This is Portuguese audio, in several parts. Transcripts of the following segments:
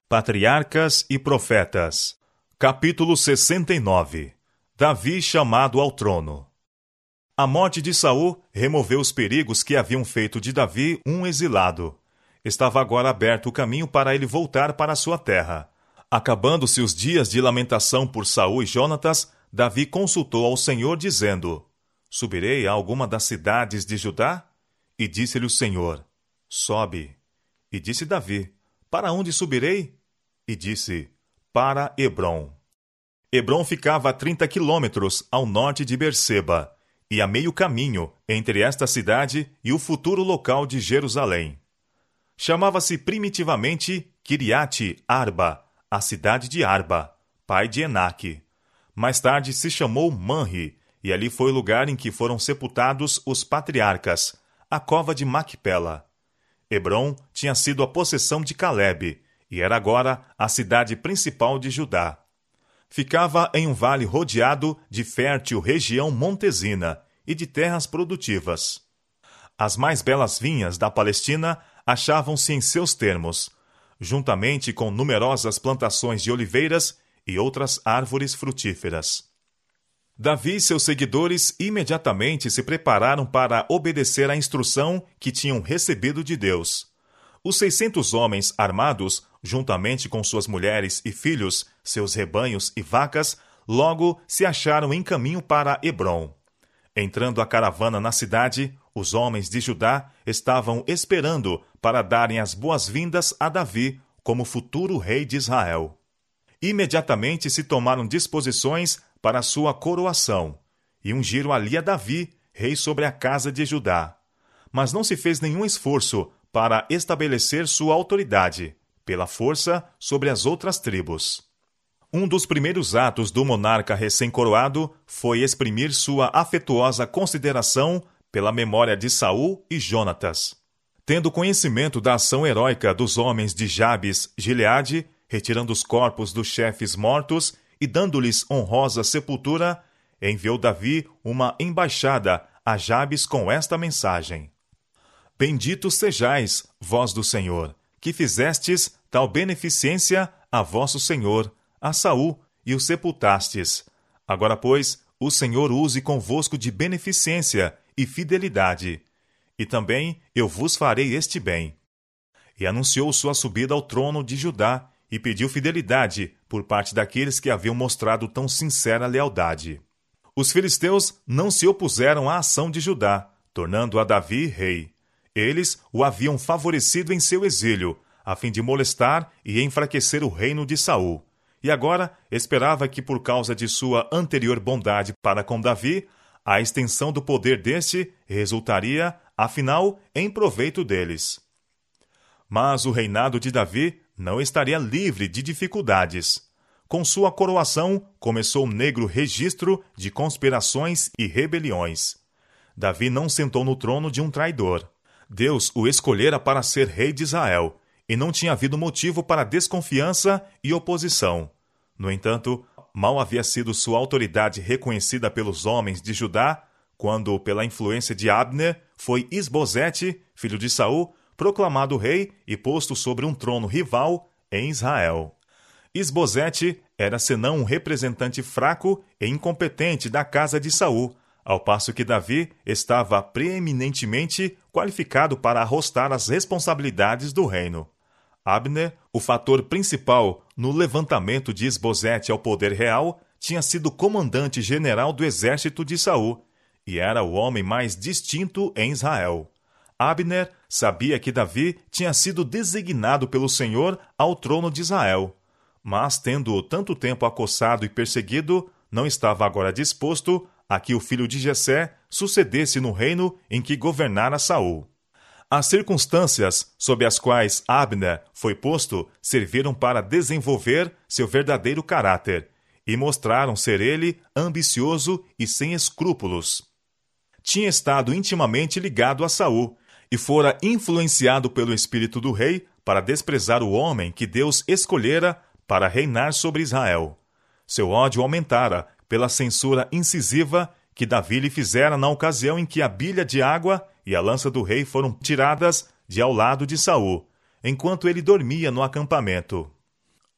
Patriarcas e Profetas. Capítulo 69. Davi chamado ao trono. A morte de Saul removeu os perigos que haviam feito de Davi um exilado. Estava agora aberto o caminho para ele voltar para sua terra. Acabando-se os dias de lamentação por Saul e Jonatas, Davi consultou ao Senhor, dizendo: Subirei a alguma das cidades de Judá? E disse-lhe o Senhor: Sobe. E disse Davi: Para onde subirei? E disse: Para Hebrom. Hebrom ficava a 30 quilômetros ao norte de Berseba, e a meio caminho entre esta cidade e o futuro local de Jerusalém. Chamava-se primitivamente Kiriate Arba, a cidade de Arba, pai de Enaque. Mais tarde se chamou Manre, e ali foi o lugar em que foram sepultados os patriarcas, a cova de Macpela. Hebrom tinha sido a possessão de Calebe, e era agora a cidade principal de Judá. Ficava em um vale rodeado de fértil região montesina e de terras produtivas. As mais belas vinhas da Palestina achavam-se em seus termos, juntamente com numerosas plantações de oliveiras e outras árvores frutíferas. Davi e seus seguidores imediatamente se prepararam para obedecer à instrução que tinham recebido de Deus. Os 600 homens armados, juntamente com suas mulheres e filhos, seus rebanhos e vacas, logo se acharam em caminho para Hebrom. Entrando a caravana na cidade, os homens de Judá estavam esperando para darem as boas-vindas a Davi como futuro rei de Israel. Imediatamente se tomaram disposições para sua coroação, e ungiram ali a Davi, rei sobre a casa de Judá. Mas não se fez nenhum esforço para estabelecer sua autoridade, pela força, sobre as outras tribos. Um dos primeiros atos do monarca recém-coroado foi exprimir sua afetuosa consideração pela memória de Saul e Jonatas. Tendo conhecimento da ação heróica dos homens de Jabes, Gileade, retirando os corpos dos chefes mortos e dando-lhes honrosa sepultura, enviou Davi uma embaixada a Jabes com esta mensagem: Benditos sejais, vós do Senhor, que fizestes tal beneficência a vosso senhor, a Saul, e o sepultastes. Agora, pois, o Senhor use convosco de beneficência e fidelidade, e também eu vos farei este bem. E anunciou sua subida ao trono de Judá, e pediu fidelidade por parte daqueles que haviam mostrado tão sincera lealdade. Os filisteus não se opuseram à ação de Judá, tornando a Davi rei. Eles o haviam favorecido em seu exílio, a fim de molestar e enfraquecer o reino de Saul. E agora esperava que, por causa de sua anterior bondade para com Davi, a extensão do poder deste resultaria, afinal, em proveito deles. Mas o reinado de Davi não estaria livre de dificuldades. Com sua coroação, começou um negro registro de conspirações e rebeliões. Davi não sentou no trono de um traidor. Deus o escolhera para ser rei de Israel, e não tinha havido motivo para desconfiança e oposição. No entanto, mal havia sido sua autoridade reconhecida pelos homens de Judá, quando, pela influência de Abner, foi Isbosete, filho de Saul, proclamado rei e posto sobre um trono rival em Israel. Isbosete era senão um representante fraco e incompetente da casa de Saul, ao passo que Davi estava preeminentemente qualificado para arrostar as responsabilidades do reino. Abner, o fator principal no levantamento de Isbosete ao poder real, tinha sido comandante-general do exército de Saul, e era o homem mais distinto em Israel. Abner sabia que Davi tinha sido designado pelo Senhor ao trono de Israel, mas, tendo-o tanto tempo acossado e perseguido, não estava agora disposto a que o filho de Jessé sucedesse no reino em que governara Saul. As circunstâncias sob as quais Abner foi posto serviram para desenvolver seu verdadeiro caráter, e mostraram ser ele ambicioso e sem escrúpulos. Tinha estado intimamente ligado a Saul, e fora influenciado pelo espírito do rei para desprezar o homem que Deus escolhera para reinar sobre Israel. Seu ódio aumentara pela censura incisiva que Davi lhe fizera na ocasião em que a bilha de água e a lança do rei foram tiradas de ao lado de Saul, enquanto ele dormia no acampamento.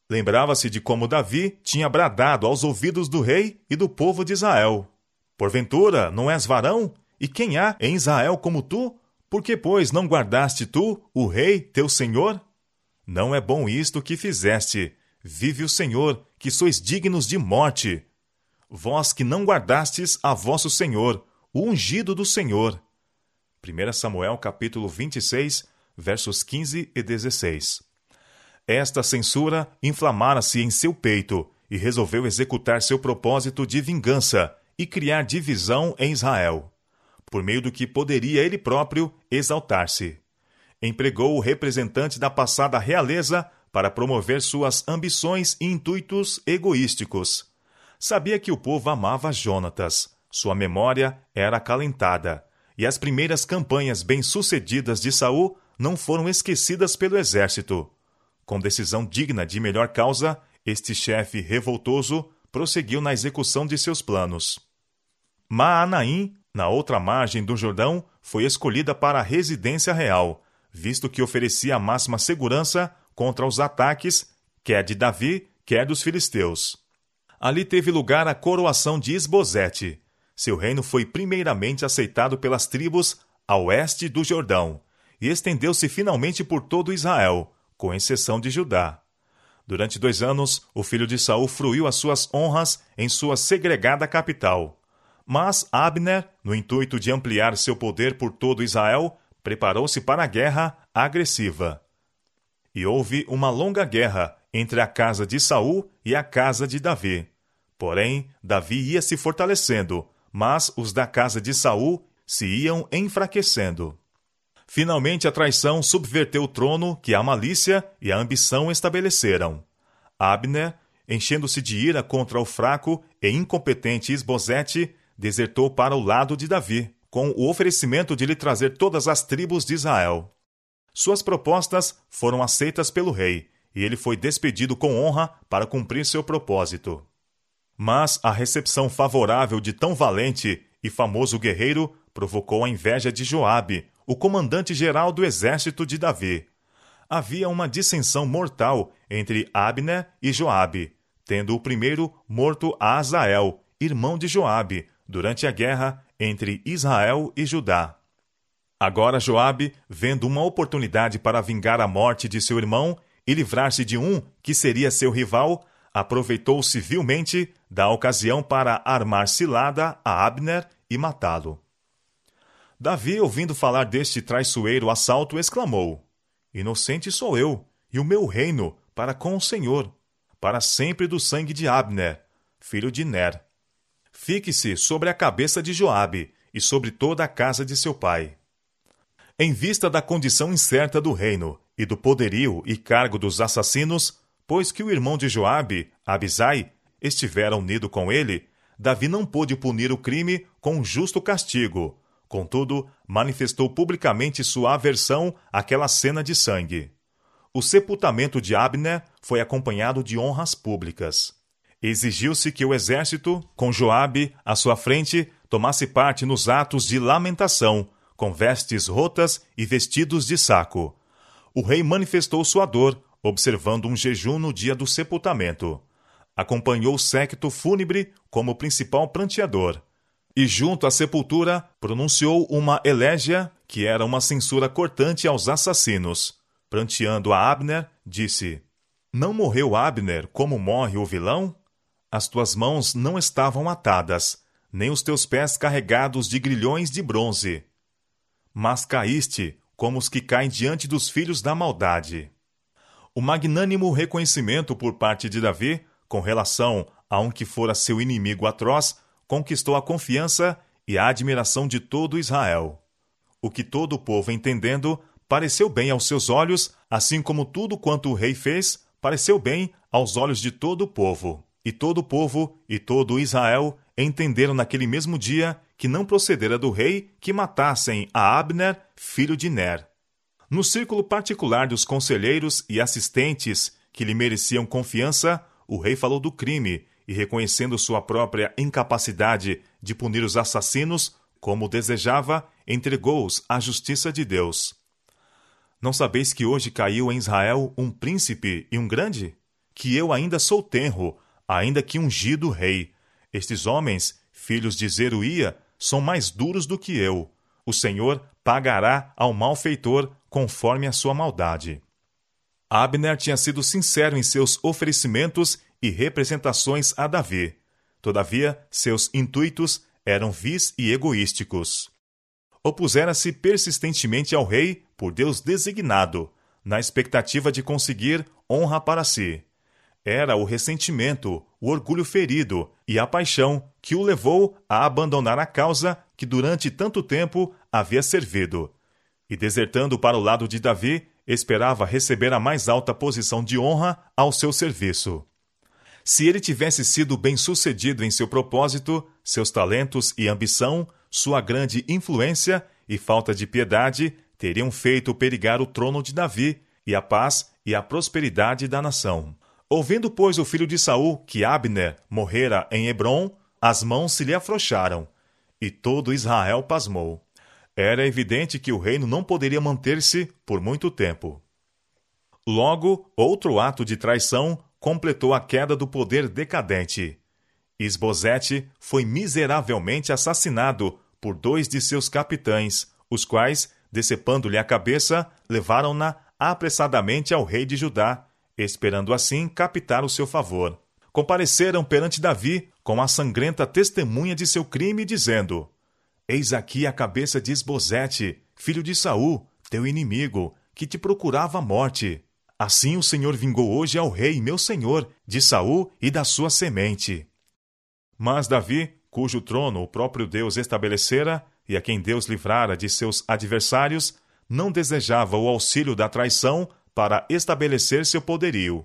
Lembrava-se de como Davi tinha bradado aos ouvidos do rei e do povo de Israel: Porventura, não és varão? E quem há em Israel como tu? Por que, pois, não guardaste tu, o rei, teu senhor? Não é bom isto que fizeste. Vive o Senhor, que sois dignos de morte. Vós que não guardastes a vosso Senhor, o ungido do Senhor. 1 Samuel, capítulo 26, versos 15 e 16. Esta censura inflamara-se em seu peito e resolveu executar seu propósito de vingança e criar divisão em Israel, por meio do que poderia ele próprio exaltar-se. Empregou o representante da passada realeza para promover suas ambições e intuitos egoísticos. Sabia que o povo amava Jonatas, sua memória era acalentada, e as primeiras campanhas bem-sucedidas de Saul não foram esquecidas pelo exército. Com decisão digna de melhor causa, este chefe revoltoso prosseguiu na execução de seus planos. Maanaim, na outra margem do Jordão, foi escolhida para a residência real, visto que oferecia a máxima segurança contra os ataques, quer de Davi, quer dos filisteus. Ali teve lugar a coroação de Isbosete. Seu reino foi primeiramente aceitado pelas tribos a oeste do Jordão, e estendeu-se finalmente por todo Israel, com exceção de Judá. Durante 2 anos, o filho de Saul fruiu as suas honras em sua segregada capital. Mas Abner, no intuito de ampliar seu poder por todo Israel, preparou-se para a guerra agressiva. E houve uma longa guerra entre a casa de Saul e a casa de Davi. Porém, Davi ia se fortalecendo, mas os da casa de Saul se iam enfraquecendo. Finalmente a traição subverteu o trono que a malícia e a ambição estabeleceram. Abner, enchendo-se de ira contra o fraco e incompetente Isbosete, desertou para o lado de Davi, com o oferecimento de lhe trazer todas as tribos de Israel. Suas propostas foram aceitas pelo rei, e ele foi despedido com honra para cumprir seu propósito. Mas a recepção favorável de tão valente e famoso guerreiro provocou a inveja de Joabe, o comandante-geral do exército de Davi. Havia uma dissensão mortal entre Abner e Joabe, tendo o primeiro morto Azael, irmão de Joabe, durante a guerra entre Israel e Judá. Agora Joabe, vendo uma oportunidade para vingar a morte de seu irmão e livrar-se de um que seria seu rival, aproveitou civilmente da ocasião para armar cilada a Abner e matá-lo. Davi, ouvindo falar deste traiçoeiro assalto, exclamou: Inocente sou eu, e o meu reino para com o Senhor, para sempre do sangue de Abner, filho de Ner. Fique-se sobre a cabeça de Joabe e sobre toda a casa de seu pai. Em vista da condição incerta do reino e do poderio e cargo dos assassinos, pois que o irmão de Joabe, Abisai, estivera unido com ele, Davi não pôde punir o crime com um justo castigo. Contudo, manifestou publicamente sua aversão àquela cena de sangue. O sepultamento de Abner foi acompanhado de honras públicas. Exigiu-se que o exército, com Joabe à sua frente, tomasse parte nos atos de lamentação, com vestes rotas e vestidos de saco. O rei manifestou sua dor, observando um jejum no dia do sepultamento. Acompanhou o séquito fúnebre como principal pranteador. E junto à sepultura pronunciou uma elégia que era uma censura cortante aos assassinos. Pranteando a Abner, disse: Não morreu Abner como morre o vilão? As tuas mãos não estavam atadas, nem os teus pés carregados de grilhões de bronze. Mas caíste como os que caem diante dos filhos da maldade. O magnânimo reconhecimento por parte de Davi, com relação a um que fora seu inimigo atroz, conquistou a confiança e a admiração de todo Israel. O que todo o povo, entendendo, pareceu bem aos seus olhos, assim como tudo quanto o rei fez, pareceu bem aos olhos de todo o povo. E todo o povo e todo Israel entenderam naquele mesmo dia que não procedera do rei que matassem a Abner, filho de Ner. No círculo particular dos conselheiros e assistentes que lhe mereciam confiança, o rei falou do crime e, reconhecendo sua própria incapacidade de punir os assassinos, como desejava, entregou-os à justiça de Deus. Não sabeis que hoje caiu em Israel um príncipe e um grande? que eu ainda sou tenro, ainda que ungido rei. Estes homens, filhos de Zeruia, são mais duros do que eu. O Senhor pagará ao malfeitor conforme a sua maldade. Abner tinha sido sincero em seus oferecimentos e representações a Davi. Todavia, seus intuitos eram vis e egoísticos. Opusera-se persistentemente ao rei por Deus designado, na expectativa de conseguir honra para si. Era o ressentimento, o orgulho ferido e a paixão que o levou a abandonar a causa que durante tanto tempo havia servido. E desertando para o lado de Davi, esperava receber a mais alta posição de honra ao seu serviço. Se ele tivesse sido bem-sucedido em seu propósito, seus talentos e ambição, sua grande influência e falta de piedade teriam feito perigar o trono de Davi e a paz e a prosperidade da nação. Ouvindo, pois, o filho de Saul que Abner morrera em Hebrom, as mãos se lhe afrouxaram, e todo Israel pasmou. Era evidente que o reino não poderia manter-se por muito tempo. Logo, outro ato de traição completou a queda do poder decadente. Isbosete foi miseravelmente assassinado por 2 de seus capitães, os quais, decepando-lhe a cabeça, levaram-na apressadamente ao rei de Judá, esperando assim captar o seu favor. Compareceram perante Davi com a sangrenta testemunha de seu crime, dizendo: Eis aqui a cabeça de Isbosete, filho de Saul, teu inimigo, que te procurava a morte. Assim o Senhor vingou hoje ao rei, meu senhor, de Saul e da sua semente. Mas Davi, cujo trono o próprio Deus estabelecera, e a quem Deus livrara de seus adversários, não desejava o auxílio da traição para estabelecer seu poderio.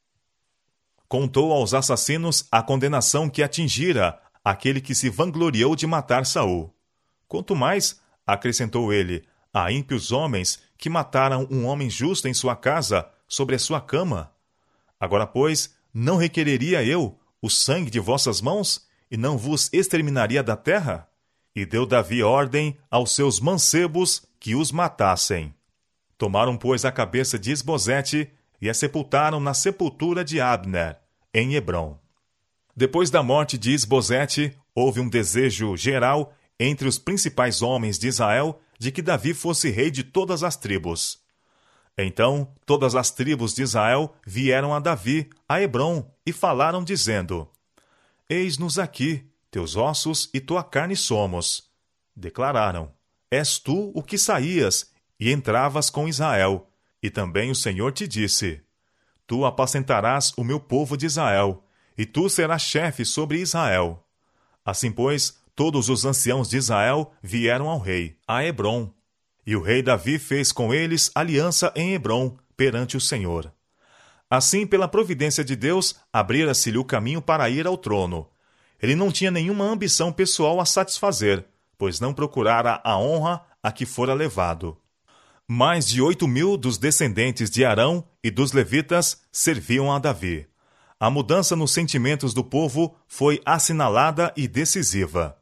Contou aos assassinos a condenação que atingira aquele que se vangloriou de matar Saul. Quanto mais, acrescentou ele, a ímpios homens que mataram um homem justo em sua casa, sobre a sua cama. Agora, pois, não requereria eu o sangue de vossas mãos, e não vos exterminaria da terra? E deu Davi ordem aos seus mancebos que os matassem. Tomaram, pois, a cabeça de Isbosete e a sepultaram na sepultura de Abner, em Hebrom. Depois da morte de Isbosete, houve um desejo geral entre os principais homens de Israel de que Davi fosse rei de todas as tribos. Então todas as tribos de Israel vieram a Davi, a Hebrom, e falaram, dizendo: Eis-nos aqui, teus ossos e tua carne somos. Declararam: És tu o que saías e entravas com Israel, e também o Senhor te disse: Tu apacentarás o meu povo de Israel, e tu serás chefe sobre Israel. Assim, pois, todos os anciãos de Israel vieram ao rei, a Hebrom. E o rei Davi fez com eles aliança em Hebrom, perante o Senhor. Assim, pela providência de Deus, abrira-se-lhe o caminho para ir ao trono. Ele não tinha nenhuma ambição pessoal a satisfazer, pois não procurara a honra a que fora levado. Mais de 8.000 dos descendentes de Arão e dos levitas serviam a Davi. A mudança nos sentimentos do povo foi assinalada e decisiva.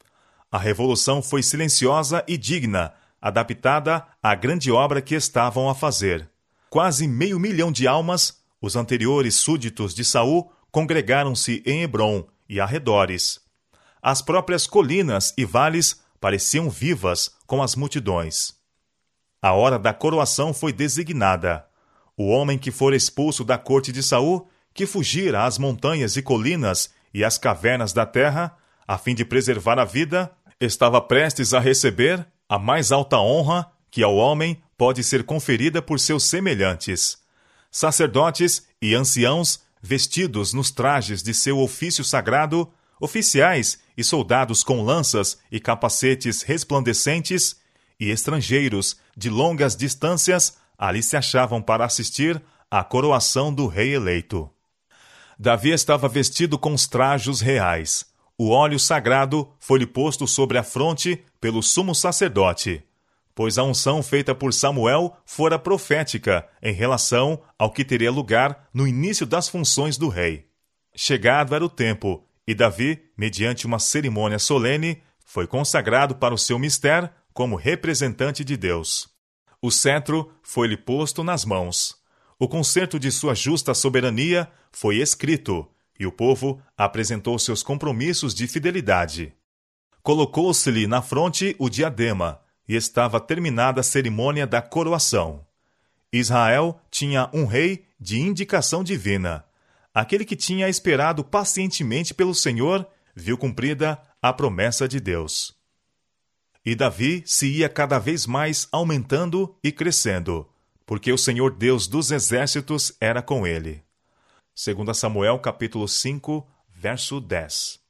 A revolução foi silenciosa e digna, adaptada à grande obra que estavam a fazer. Quase 500.000 de almas, os anteriores súditos de Saul, congregaram-se em Hebrom e arredores. As próprias colinas e vales pareciam vivas com as multidões. A hora da coroação foi designada. O homem que for expulso da corte de Saul, que fugira às montanhas e colinas e às cavernas da terra, a fim de preservar a vida, estava prestes a receber a mais alta honra que ao homem pode ser conferida por seus semelhantes. Sacerdotes e anciãos, vestidos nos trajes de seu ofício sagrado, oficiais e soldados com lanças e capacetes resplandecentes, e estrangeiros de longas distâncias, ali se achavam para assistir à coroação do rei eleito. Davi estava vestido com os trajos reais. O óleo sagrado foi-lhe posto sobre a fronte pelo sumo sacerdote, pois a unção feita por Samuel fora profética em relação ao que teria lugar no início das funções do rei. Chegado era o tempo, e Davi, mediante uma cerimônia solene, foi consagrado para o seu mistério como representante de Deus. O cetro foi-lhe posto nas mãos. O concerto de sua justa soberania foi escrito, e o povo apresentou seus compromissos de fidelidade. Colocou-se-lhe na fronte o diadema, e estava terminada a cerimônia da coroação. Israel tinha um rei de indicação divina. Aquele que tinha esperado pacientemente pelo Senhor viu cumprida a promessa de Deus. E Davi se ia cada vez mais aumentando e crescendo, porque o Senhor Deus dos exércitos era com ele. 2 Samuel capítulo 5, verso 10.